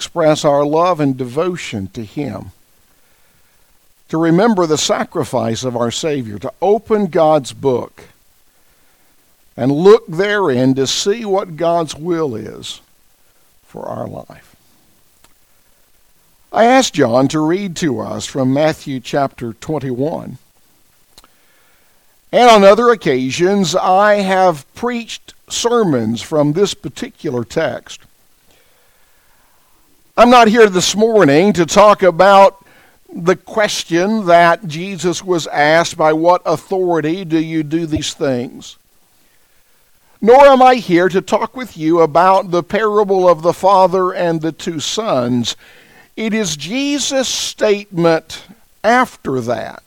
express our love and devotion to Him, to remember the sacrifice of our Savior, to open God's book and look therein to see what God's will is for our life. I asked John to read to us from Matthew chapter 21. And on other occasions, I have preached sermons from this particular text. I'm not here this morning to talk about the question that Jesus was asked, by what authority do you do these things? Nor am I here to talk with you about the parable of the father and the two sons. It is Jesus' statement after that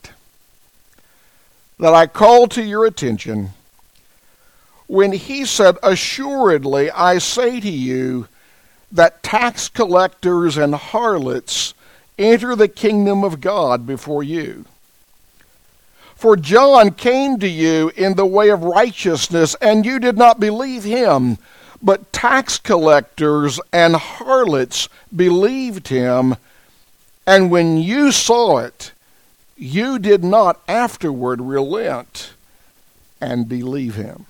I call to your attention when he said, "Assuredly, I say to you that tax collectors and harlots enter the kingdom of God before you. For John came to you in the way of righteousness, and you did not believe him, but tax collectors and harlots believed him, and when you saw it, you did not afterward relent and believe him."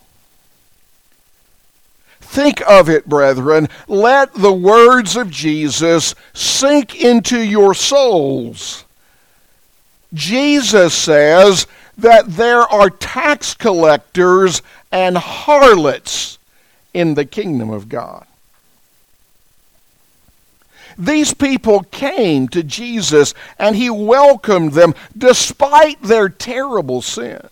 Think of it, brethren. Let the words of Jesus sink into your souls. Jesus says that there are tax collectors and harlots in the kingdom of God. These people came to Jesus and he welcomed them despite their terrible sins.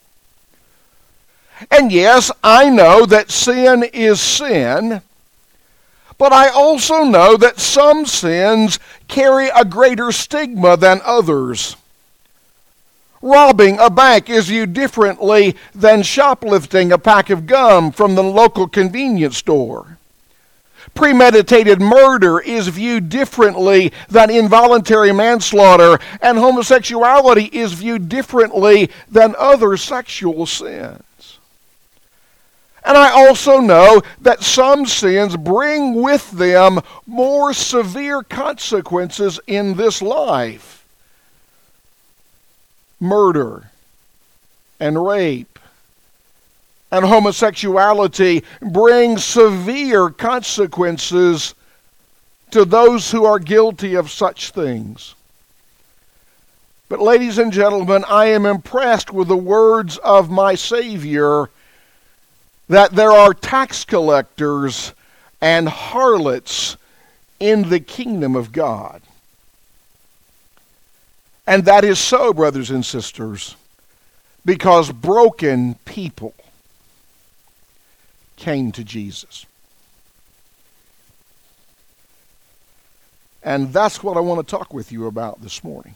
And yes, I know that sin is sin, but I also know that some sins carry a greater stigma than others. Robbing a bank is viewed differently than shoplifting a pack of gum from the local convenience store. Premeditated murder is viewed differently than involuntary manslaughter, and homosexuality is viewed differently than other sexual sins. And I also know that some sins bring with them more severe consequences in this life. Murder and rape and homosexuality bring severe consequences to those who are guilty of such things. But ladies and gentlemen, I am impressed with the words of my Savior that there are tax collectors and harlots in the kingdom of God. And that is so, brothers and sisters, because broken people came to Jesus. And that's what I want to talk with you about this morning.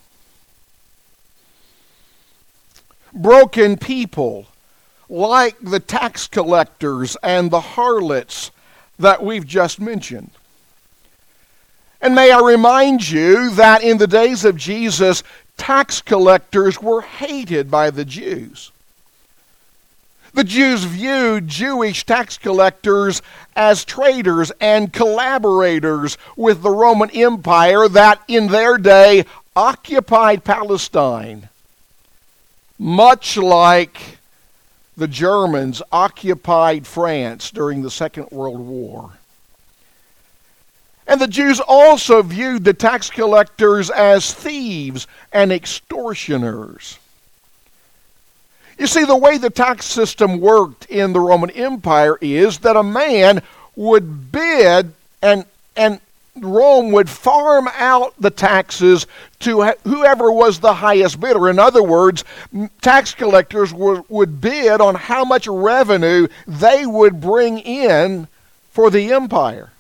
Broken people, like the tax collectors and the harlots that we've just mentioned. And may I remind you that in the days of Jesus, tax collectors were hated by the Jews. The Jews viewed Jewish tax collectors as traitors and collaborators with the Roman Empire that in their day occupied Palestine, much like the Germans occupied France during the Second World War. And the Jews also viewed the tax collectors as thieves and extortioners. You see, the way the tax system worked in the Roman Empire is that a man would bid and Rome would farm out the taxes to whoever was the highest bidder. In other words, tax collectors would bid on how much revenue they would bring in for the empire.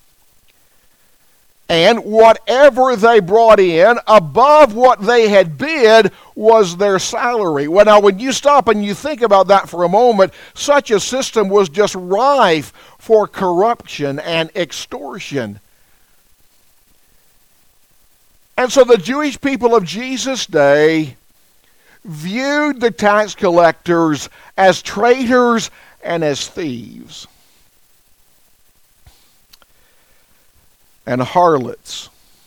And whatever they brought in above what they had bid was their salary. Well, now, when you stop and you think about that for a moment, such a system was just rife for corruption and extortion. And so the Jewish people of Jesus' day viewed the tax collectors as traitors and as thieves. and harlots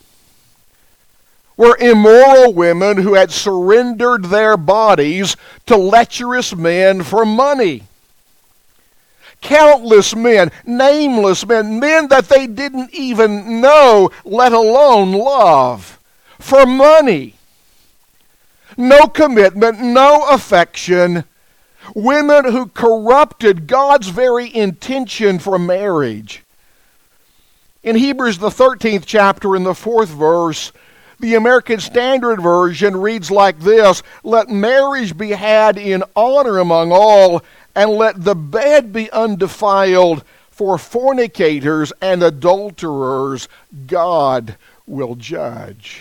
were immoral women who had surrendered their bodies to lecherous men for money. Countless men, nameless men, men that they didn't even know, let alone love, for money. No commitment, no affection. Women who corrupted God's very intention for marriage. In Hebrews, the 13th chapter, in the 4th verse, the American Standard Version reads like this: "Let marriage be had in honor among all, and let the bed be undefiled, for fornicators and adulterers God will judge."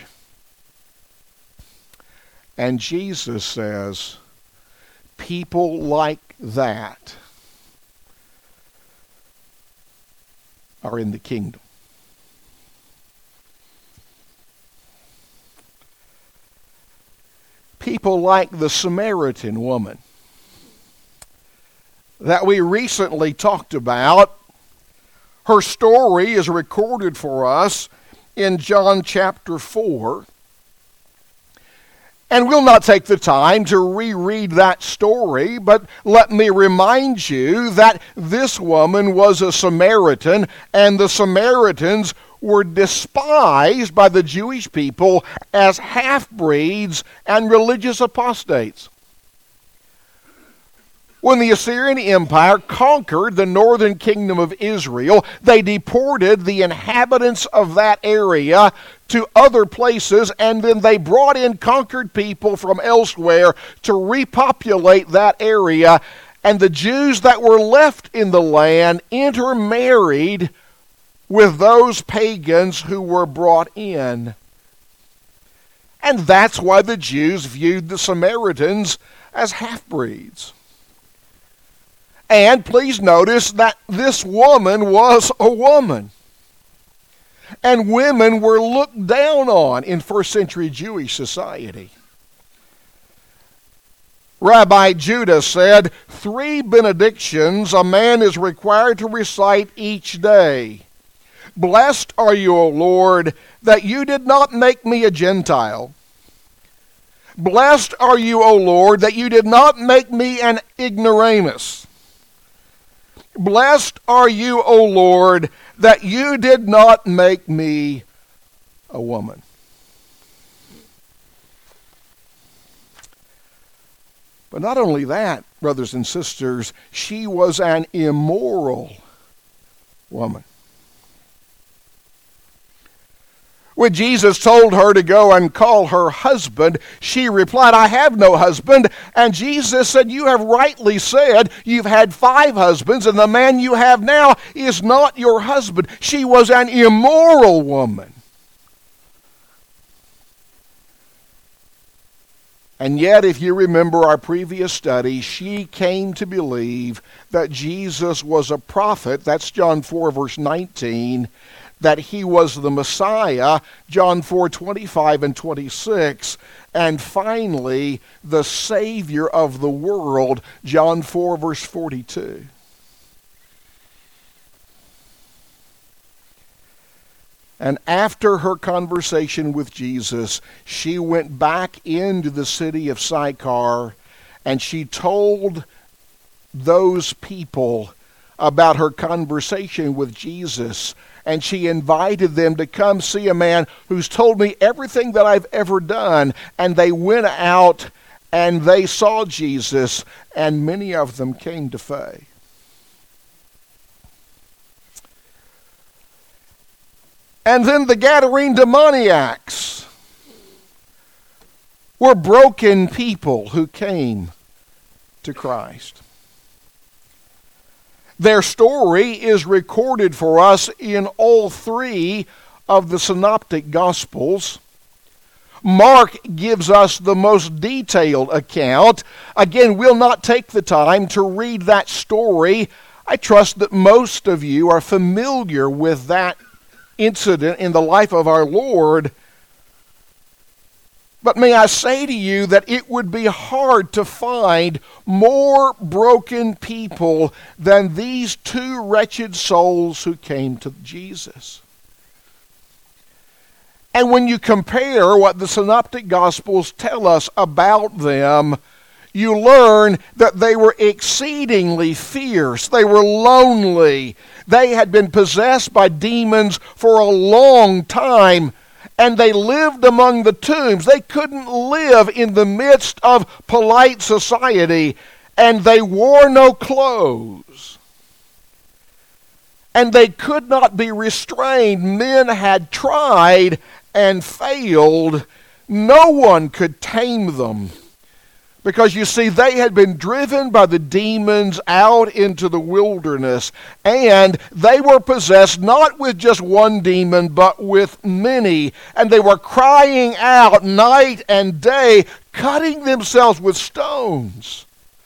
And Jesus says, people like that are in the kingdom. People like the Samaritan woman that we recently talked about. Her story is recorded for us in John chapter 4. And we'll not take the time to reread that story, but let me remind you that this woman was a Samaritan, and the Samaritans were despised by the Jewish people as half-breeds and religious apostates. When the Assyrian Empire conquered the northern kingdom of Israel, they deported the inhabitants of that area to other places, and then they brought in conquered people from elsewhere to repopulate that area. And the Jews that were left in the land intermarried with those pagans who were brought in. And that's why the Jews viewed the Samaritans as half-breeds. And please notice that this woman was a woman. And women were looked down on in first century Jewish society. Rabbi Judah said, 3 benedictions a man is required to recite each day. Blessed are you, O Lord, that you did not make me a Gentile. Blessed are you, O Lord, that you did not make me an ignoramus. Blessed are you, O Lord, that you did not make me a woman. But not only that, brothers and sisters, she was an immoral woman. When Jesus told her to go and call her husband, she replied, I have no husband. And Jesus said, you have rightly said, you've had 5 husbands, and the man you have now is not your husband. She was an immoral woman. And yet, if you remember our previous study, she came to believe that Jesus was a prophet. That's John 4, verse 19. That he was the Messiah, John 4:25 and 26, and finally, the Savior of the world, John 4, verse 42. And after her conversation with Jesus, she went back into the city of Sychar, and she told those people about her conversation with Jesus. And she invited them to come see a man who's told me everything that I've ever done. And they went out and they saw Jesus, and many of them came to faith. And then the Gadarene demoniacs were broken people who came to Christ. Their story is recorded for us in all 3 of the synoptic Gospels. Mark gives us the most detailed account. Again, we'll not take the time to read that story. I trust that most of you are familiar with that incident in the life of our Lord. But may I say to you that it would be hard to find more broken people than these 2 wretched souls who came to Jesus. And when you compare what the Synoptic Gospels tell us about them, you learn that they were exceedingly fierce. They were lonely. They had been possessed by demons for a long time, and they lived among the tombs. They couldn't live in the midst of polite society, and they wore no clothes. And they could not be restrained. Men had tried and failed. No one could tame them. Because you see, they had been driven by the demons out into the wilderness, and they were possessed not with just one demon, but with many. And they were crying out night and day, cutting themselves with stones.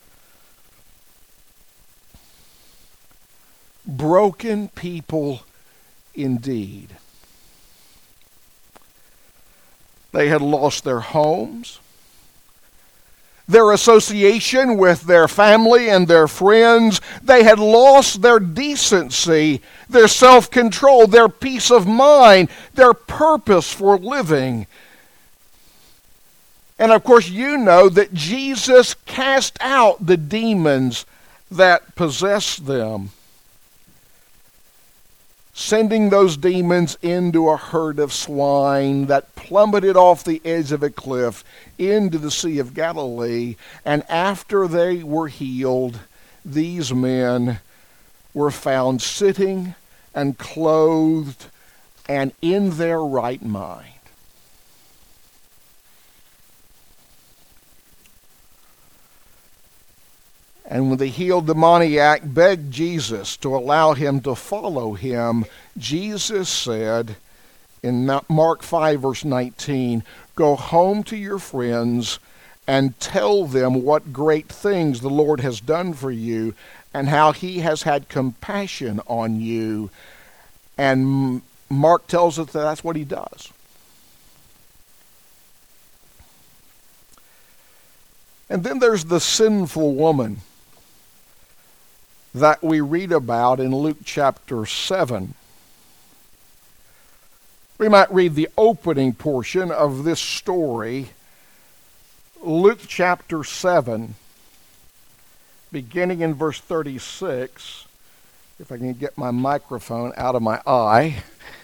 Broken people indeed. They had lost their homes, their association with their family and their friends. They had lost their decency, their self-control, their peace of mind, their purpose for living. And of course, you know that Jesus cast out the demons that possessed them, sending those demons into a herd of swine that plummeted off the edge of a cliff into the Sea of Galilee. And after they were healed, these men were found sitting and clothed and in their right mind. And when the healed demoniac begged Jesus to allow him to follow him, Jesus said in Mark 5, verse 19, "Go home to your friends and tell them what great things the Lord has done for you and how he has had compassion on you." And Mark tells us that that's what he does. And then there's the sinful woman that we read about in Luke chapter 7. We might read the opening portion of this story, Luke chapter 7, beginning in verse 36. If I can get my microphone out of my eye.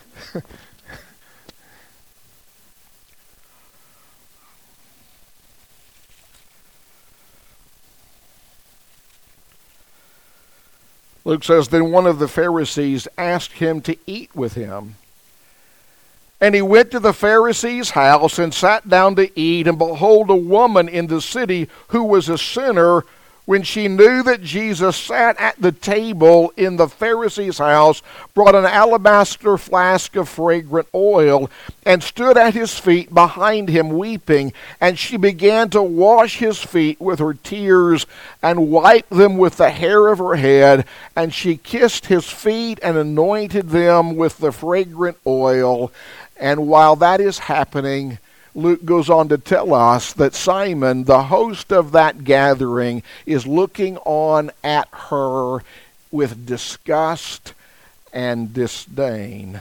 Luke says, "Then one of the Pharisees asked him to eat with him. And he went to the Pharisee's house and sat down to eat. And behold, a woman in the city who was a sinner, when she knew that Jesus sat at the table in the Pharisee's house, brought an alabaster flask of fragrant oil and stood at his feet behind him weeping. And she began to wash his feet with her tears and wipe them with the hair of her head. And she kissed his feet and anointed them with the fragrant oil." And while that is happening, Luke goes on to tell us that Simon, the host of that gathering, is looking on at her with disgust and disdain.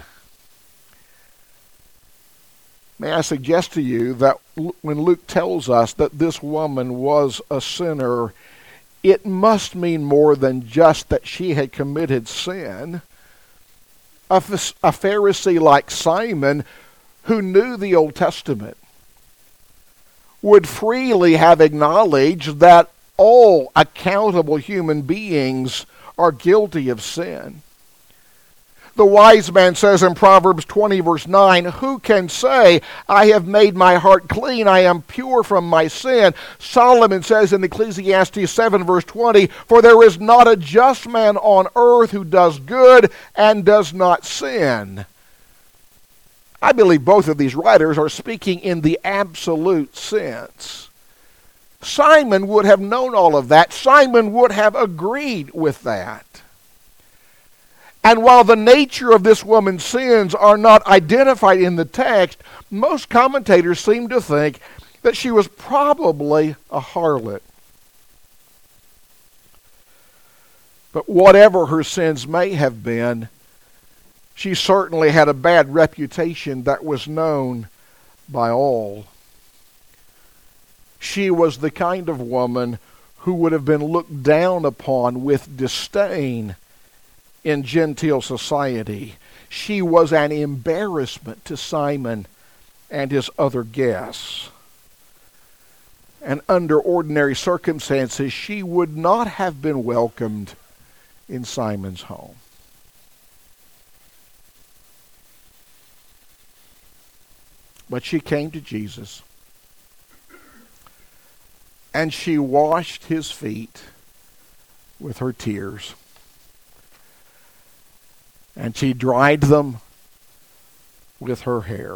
May I suggest to you that when Luke tells us that this woman was a sinner, it must mean more than just that she had committed sin. A Pharisee like Simon, who knew the Old Testament, would freely have acknowledged that all accountable human beings are guilty of sin. The wise man says in Proverbs 20, verse 9, "Who can say, I have made my heart clean, I am pure from my sin?" Solomon says in Ecclesiastes 7, verse 20, "For there is not a just man on earth who does good and does not sin." I believe both of these writers are speaking in the absolute sense. Simon would have known all of that. Simon would have agreed with that. And while the nature of this woman's sins are not identified in the text, most commentators seem to think that she was probably a harlot. But whatever her sins may have been, She certainly had a bad reputation that was known by all. She was the kind of woman who would have been looked down upon with disdain in Gentile society. She was an embarrassment to Simon and his other guests. And under ordinary circumstances, she would not have been welcomed in Simon's home. But she came to Jesus, and she washed his feet with her tears, and she dried them with her hair.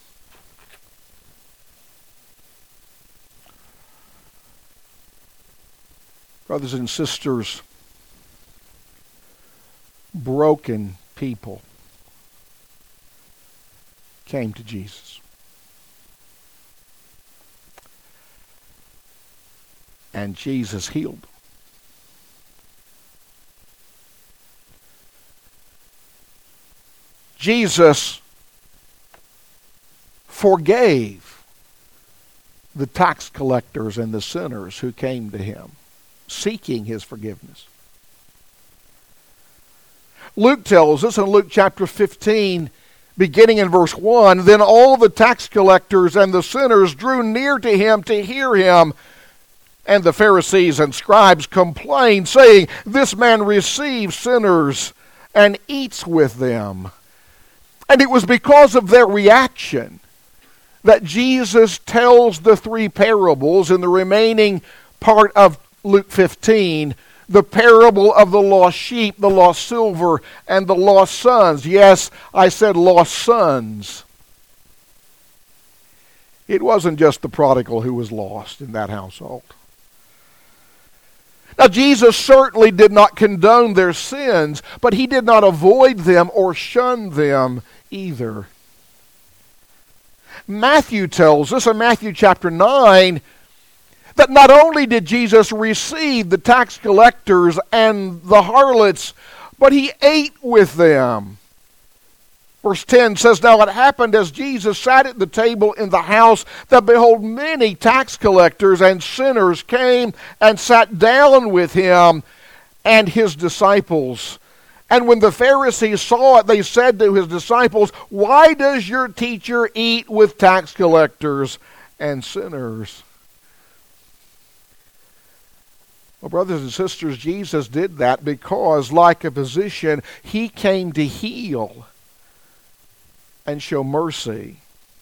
Brothers and sisters, broken people came to Jesus. And Jesus healed them. Jesus forgave the tax collectors and the sinners who came to him, seeking his forgiveness. Luke tells us in Luke chapter 15, beginning in verse 1, then all the tax collectors and the sinners drew near to him to hear him. And the Pharisees and scribes complained, saying, this man receives sinners and eats with them. And it was because of their reaction that Jesus tells the three parables in the remaining part of Luke 15, the parable of the lost sheep, the lost silver, and the lost sons. Yes, I said lost sons. It wasn't just the prodigal who was lost in that household. Now, Jesus certainly did not condone their sins, but he did not avoid them or shun them either. Matthew tells us in Matthew chapter 9 that not only did Jesus receive the tax collectors and the harlots, but he ate with them. Verse 10 says, now it happened as Jesus sat at the table in the house that behold many tax collectors and sinners came and sat down with him and his disciples. And when the Pharisees saw it, they said to his disciples, why does your teacher eat with tax collectors and sinners? Well, brothers and sisters, Jesus did that because, like a physician, he came to heal and show mercy.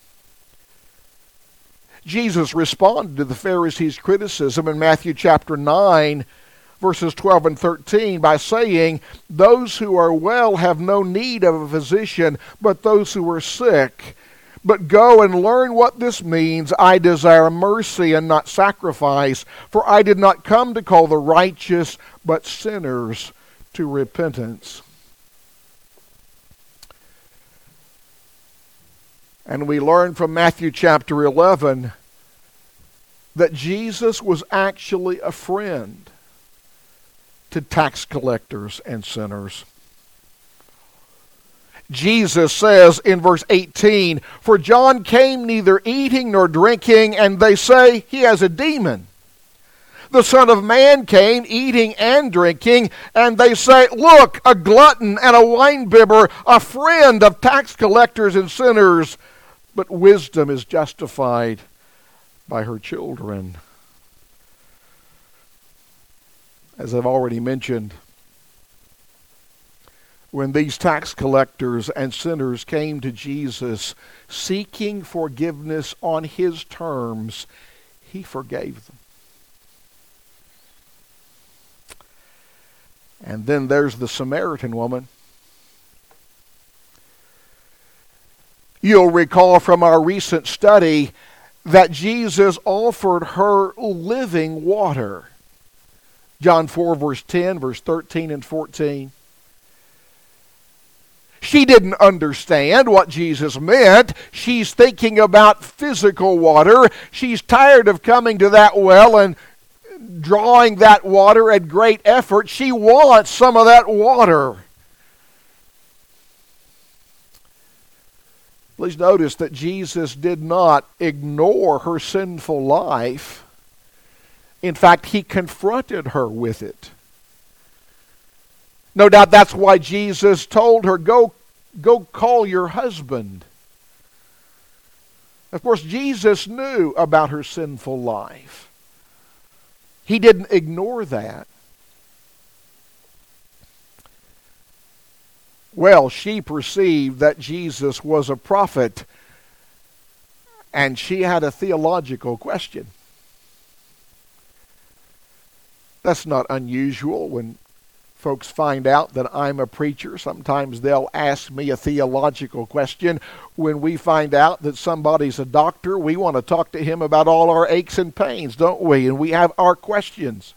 Jesus responded to the Pharisees' criticism in Matthew chapter 9, verses 12 and 13 by saying, those who are well have no need of a physician, but those who are sick. But go and learn what this means. I desire mercy and not sacrifice, for I did not come to call the righteous, but sinners to repentance. And we learn from Matthew chapter 11 that Jesus was actually a friend to tax collectors and sinners. Jesus says in verse 18, for John came neither eating nor drinking, and they say he has a demon. The Son of Man came eating and drinking, and they say, look, a glutton and a winebibber, a friend of tax collectors and sinners. But wisdom is justified by her children. As I've already mentioned, when these tax collectors and sinners came to Jesus seeking forgiveness on his terms, he forgave them. And then there's the Samaritan woman. You'll recall from our recent study that Jesus offered her living water. John 4, verse 10, verse 13 and 14. She didn't understand what Jesus meant. She's thinking about physical water. She's tired of coming to that well and drawing that water at great effort. She wants some of that water. Please notice that Jesus did not ignore her sinful life. In fact, he confronted her with it. No doubt that's why Jesus told her, go call your husband. Of course, Jesus knew about her sinful life. He didn't ignore that. Well, she perceived that Jesus was a prophet, and she had a theological question. That's not unusual when folks find out that I'm a preacher. Sometimes they'll ask me a theological question. When we find out that somebody's a doctor, we want to talk to him about all our aches and pains, don't we? And we have our questions.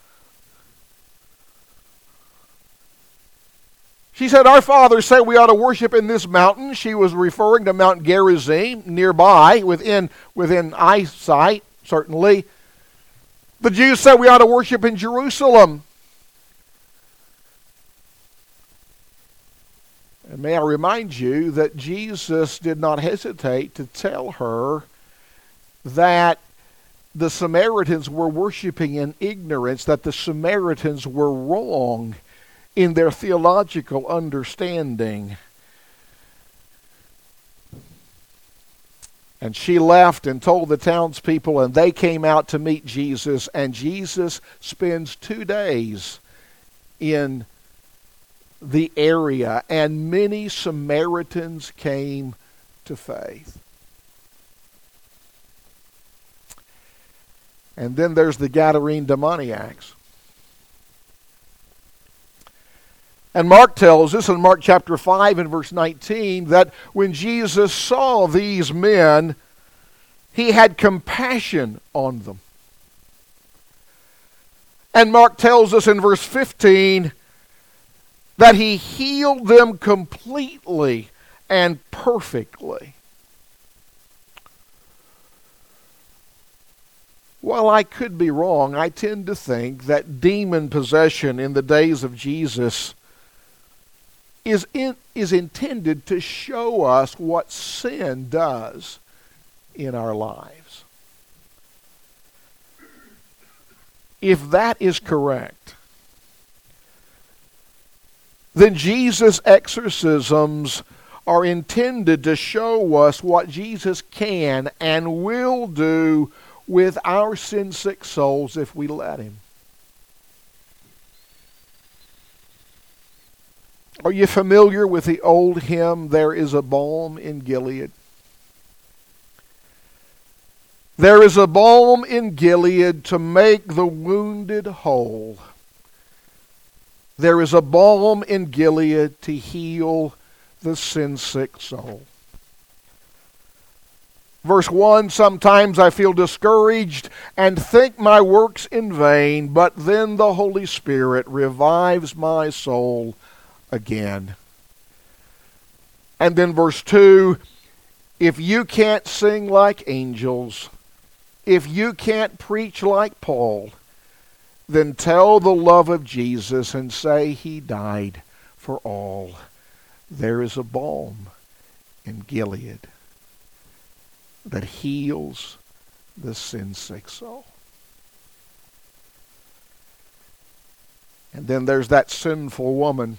She said, our fathers say we ought to worship in this mountain. She was referring to Mount Gerizim, nearby, within eyesight, certainly. The Jews said we ought to worship in Jerusalem. And may I remind you that Jesus did not hesitate to tell her that the Samaritans were worshiping in ignorance, that the Samaritans were wrong in their theological understanding. And she left and told the townspeople, and they came out to meet Jesus, and Jesus spends 2 days in the area, and many Samaritans came to faith. And then there's the Gadarene demoniacs. And Mark tells us in Mark chapter 5 and verse 19 that when Jesus saw these men, he had compassion on them. And Mark tells us in verse 15 that he healed them completely and perfectly. While I could be wrong, I tend to think that demon possession in the days of Jesus is intended to show us what sin does in our lives. If that is correct, then Jesus' exorcisms are intended to show us what Jesus can and will do with our sin-sick souls if we let him. Are you familiar with the old hymn, There is a Balm in Gilead? There is a balm in Gilead to make the wounded whole. There is a balm in Gilead to heal the sin-sick soul. Verse 1, sometimes I feel discouraged and think my works in vain, but then the Holy Spirit revives my soul again. And then verse 2, if you can't sing like angels, if you can't preach like Paul, then tell the love of Jesus and say he died for all. There is a balm in Gilead that heals the sin-sick soul. And then there's that sinful woman.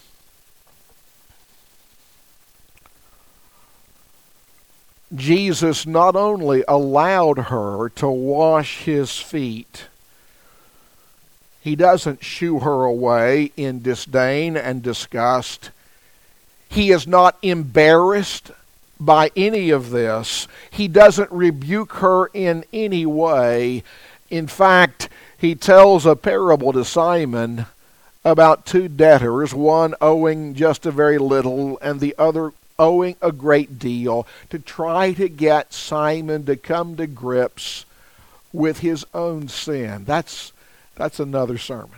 Jesus not only allowed her to wash his feet, he doesn't shoo her away in disdain and disgust. He is not embarrassed by any of this. He doesn't rebuke her in any way. In fact, he tells a parable to Simon about 2 debtors, one owing just a very little and the other owing a great deal, to try to get Simon to come to grips with his own sin. That's another sermon.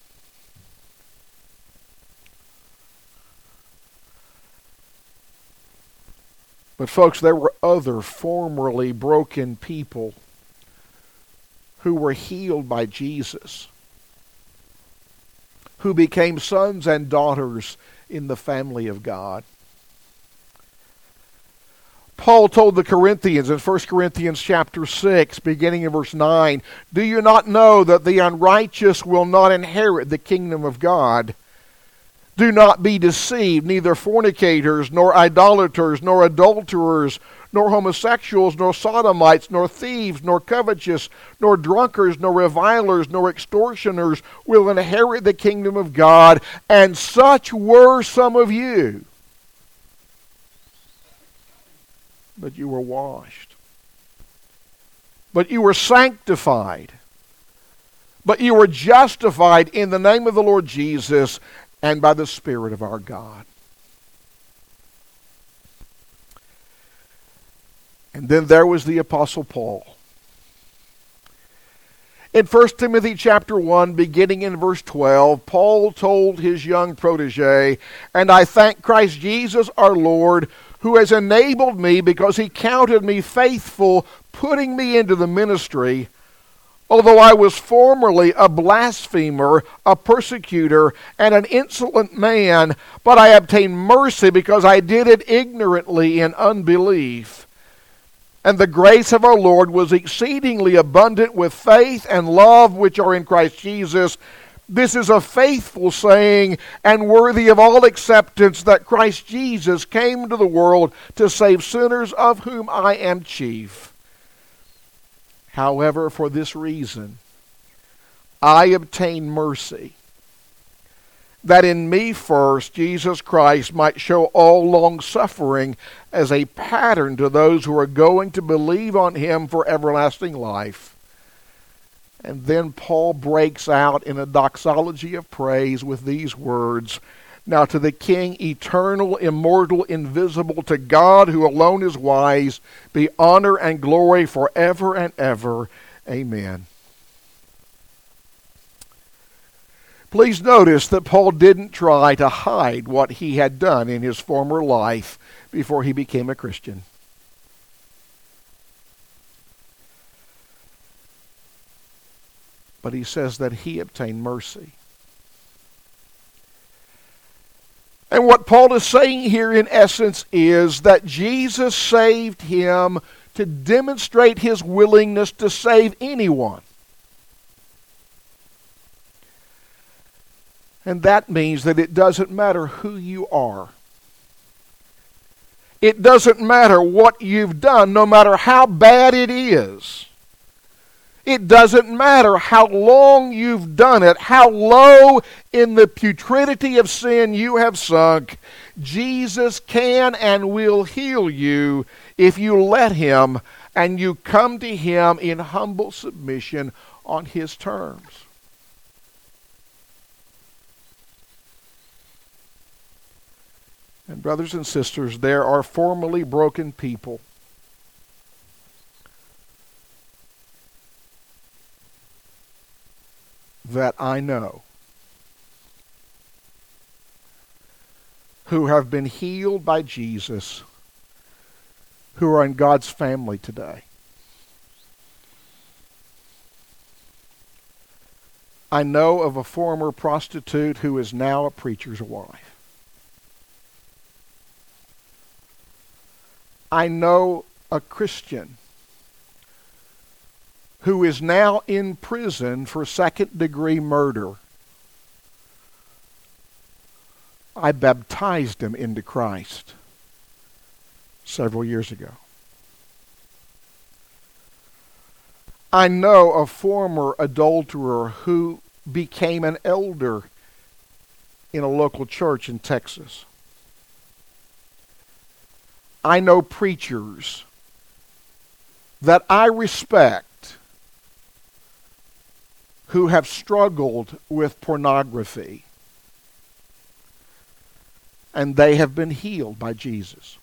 But folks, there were other formerly broken people who were healed by Jesus, who became sons and daughters in the family of God. Paul told the Corinthians in 1 Corinthians chapter 6, beginning in verse 9, "Do you not know that the unrighteous will not inherit the kingdom of God? Do not be deceived, neither fornicators, nor idolaters, nor adulterers, nor homosexuals, nor sodomites, nor thieves, nor covetous, nor drunkards, nor revilers, nor extortioners will inherit the kingdom of God. And such were some of you. But you were washed. But you were sanctified. But you were justified in the name of the Lord Jesus and by the Spirit of our God." And then there was the Apostle Paul. In 1 Timothy chapter 1, beginning in verse 12, Paul told his young protege, "And I thank Christ Jesus our Lord, who has enabled me because he counted me faithful, putting me into the ministry, although I was formerly a blasphemer, a persecutor, and an insolent man, but I obtained mercy because I did it ignorantly in unbelief. And the grace of our Lord was exceedingly abundant with faith and love which are in Christ Jesus. This is a faithful saying and worthy of all acceptance, that Christ Jesus came into the world to save sinners, of whom I am chief. However, for this reason, I obtained mercy, that in me first Jesus Christ might show all long-suffering as a pattern to those who are going to believe on him for everlasting life." And then Paul breaks out in a doxology of praise with these words, "Now to the King, eternal, immortal, invisible, to God who alone is wise, be honor and glory forever and ever. Amen." Please notice that Paul didn't try to hide what he had done in his former life before he became a Christian. But he says that he obtained mercy. And what Paul is saying here in essence is that Jesus saved him to demonstrate his willingness to save anyone. And that means that it doesn't matter who you are. It doesn't matter what you've done, no matter how bad it is. It doesn't matter how long you've done it, how low in the putridity of sin you have sunk. Jesus can and will heal you if you let him and you come to him in humble submission on his terms. And brothers and sisters, there are formerly broken people that I know who have been healed by Jesus, who are in God's family today. I know of a former prostitute who is now a preacher's wife. I know a Christian who is now in prison for second-degree murder. I baptized him into Christ several years ago. I know a former adulterer who became an elder in a local church in Texas. I know preachers that I respect who have struggled with pornography, and they have been healed by Jesus.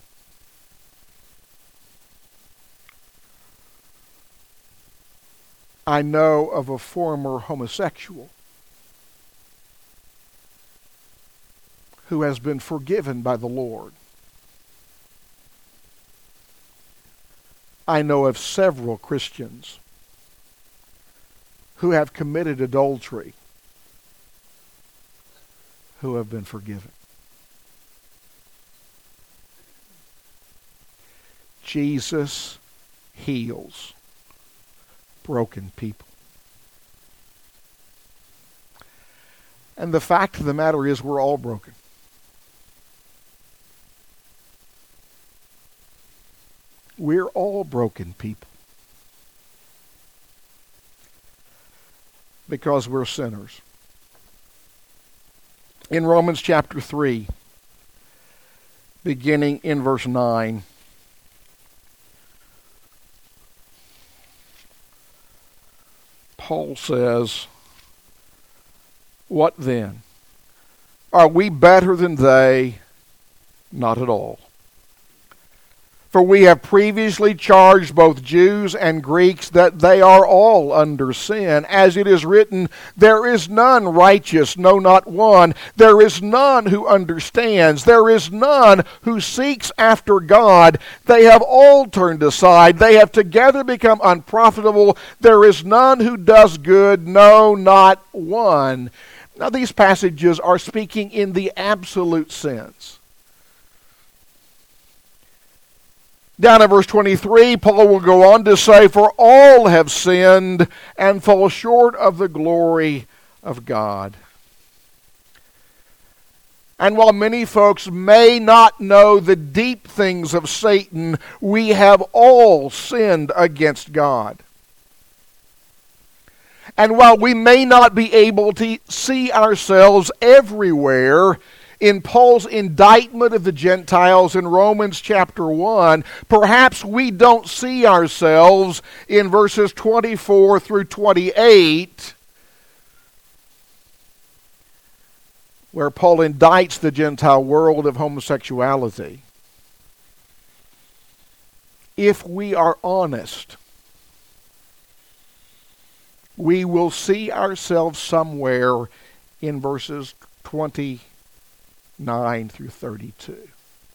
I know of a former homosexual who has been forgiven by the Lord. I know of several Christians who have committed adultery who have been forgiven. Jesus heals broken people. And the fact of the matter is, we're all broken. We're all broken people. Because we're sinners. In Romans chapter 3, beginning in verse 9, Paul says, "What then? Are we better than they? Not at all. For we have previously charged both Jews and Greeks that they are all under sin. As it is written, there is none righteous, no, not one. There is none who understands. There is none who seeks after God. They have all turned aside. They have together become unprofitable. There is none who does good, no, not one." Now these passages are speaking in the absolute sense. Down in verse 23, Paul will go on to say, "For all have sinned and fall short of the glory of God." And while many folks may not know the deep things of Satan, we have all sinned against God. And while we may not be able to see ourselves everywhere in Paul's indictment of the Gentiles in Romans chapter 1, perhaps we don't see ourselves in verses 24 through 28, where Paul indicts the Gentile world of homosexuality. If we are honest, we will see ourselves somewhere in verses 29 through 32.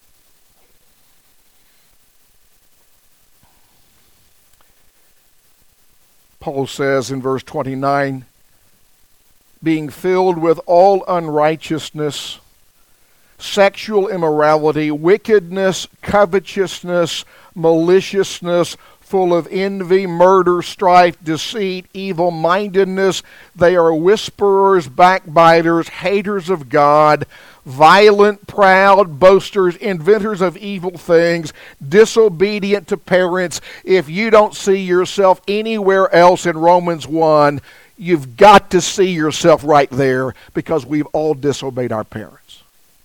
Paul says in verse 29, "Being filled with all unrighteousness, sexual immorality, wickedness, covetousness, maliciousness, full of envy, murder, strife, deceit, evil-mindedness. They are whisperers, backbiters, haters of God, violent, proud, boasters, inventors of evil things, disobedient to parents." If you don't see yourself anywhere else in Romans 1, you've got to see yourself right there, because we've all disobeyed our parents.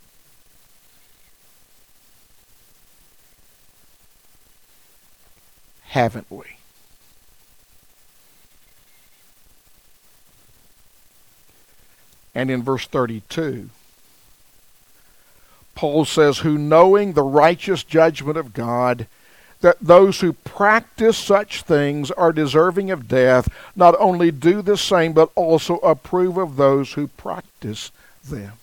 Haven't we? And in verse 32, Paul says, "Who knowing the righteous judgment of God, that those who practice such things are deserving of death, not only do the same, but also approve of those who practice them."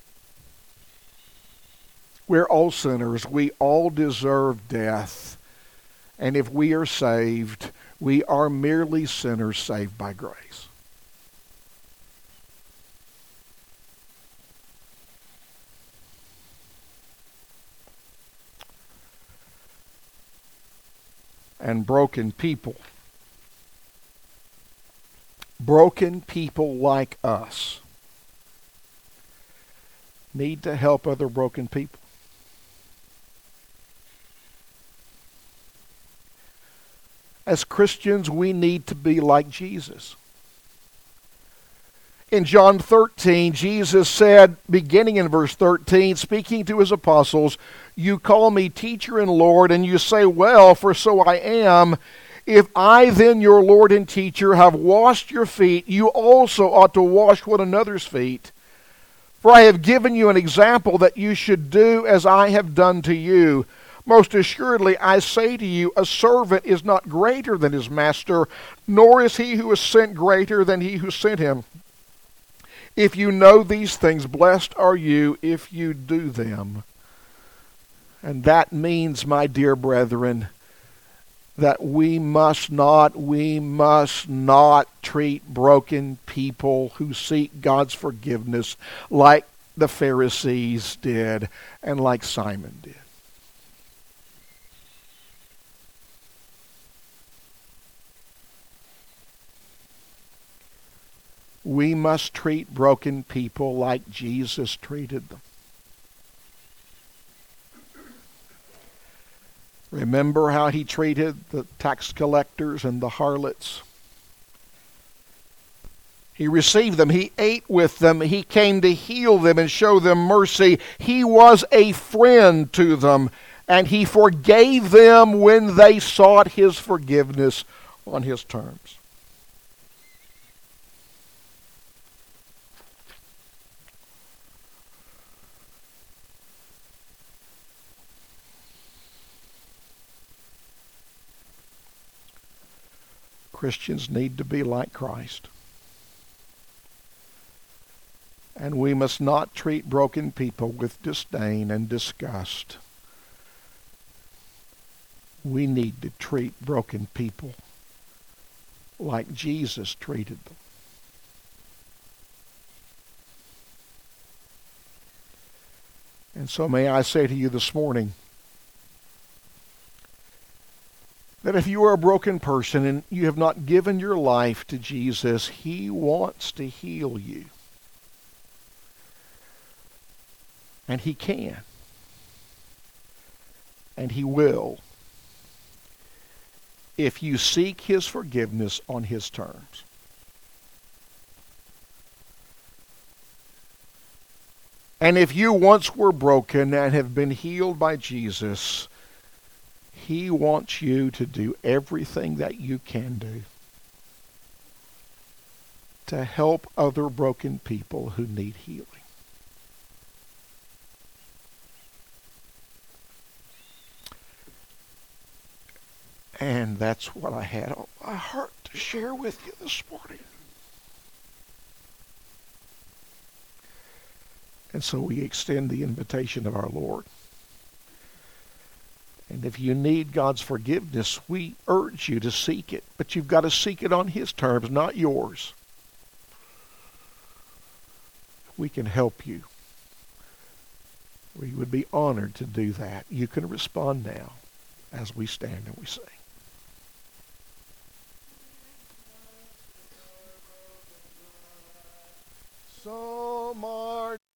We're all sinners. We all deserve death. And if we are saved, we are merely sinners saved by grace. And broken people like us, need to help other broken people. As Christians, we need to be like Jesus. In John 13, Jesus said, beginning in verse 13, speaking to his apostles, "You call me teacher and Lord, and you say, well, for so I am. If I then, your Lord and teacher, have washed your feet, you also ought to wash one another's feet. For I have given you an example that you should do as I have done to you. Most assuredly, I say to you, a servant is not greater than his master, nor is he who is sent greater than he who sent him. If you know these things, blessed are you if you do them." And that means, my dear brethren, that we must not treat broken people who seek God's forgiveness like the Pharisees did and like Simon did. We must treat broken people like Jesus treated them. Remember how he treated the tax collectors and the harlots? He received them. He ate with them. He came to heal them and show them mercy. He was a friend to them, and he forgave them when they sought his forgiveness on his terms. Christians need to be like Christ. And we must not treat broken people with disdain and disgust. We need to treat broken people like Jesus treated them. And so may I say to you this morning that if you are a broken person and you have not given your life to Jesus, he wants to heal you. And he can. And he will, if you seek his forgiveness on his terms. And if you once were broken and have been healed by Jesus, he wants you to do everything that you can do to help other broken people who need healing. And that's what I had on my heart to share with you this morning. And so we extend the invitation of our Lord. And if you need God's forgiveness, we urge you to seek it. But you've got to seek it on his terms, not yours. We can help you. We would be honored to do that. You can respond now as we stand and we sing. Some are